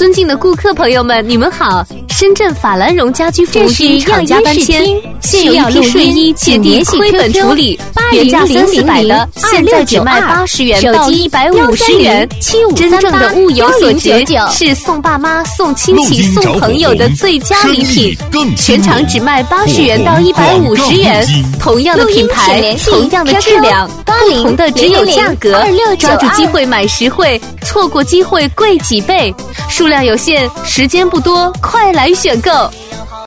尊敬的顾客朋友们，你们好！深圳法兰绒家居服务厅厂家搬迁，现有一批睡衣姐弟亏本处理，原价3400的，现在只卖80元到150元。真正的物有所值，是送爸妈、送亲戚、送朋友的最佳礼品。全场只卖80元到150元，同样的品牌，同样的质量，不同的只有价格。抓住机会买实惠，错过机会贵几倍。数量有限，时间不多，快来选购！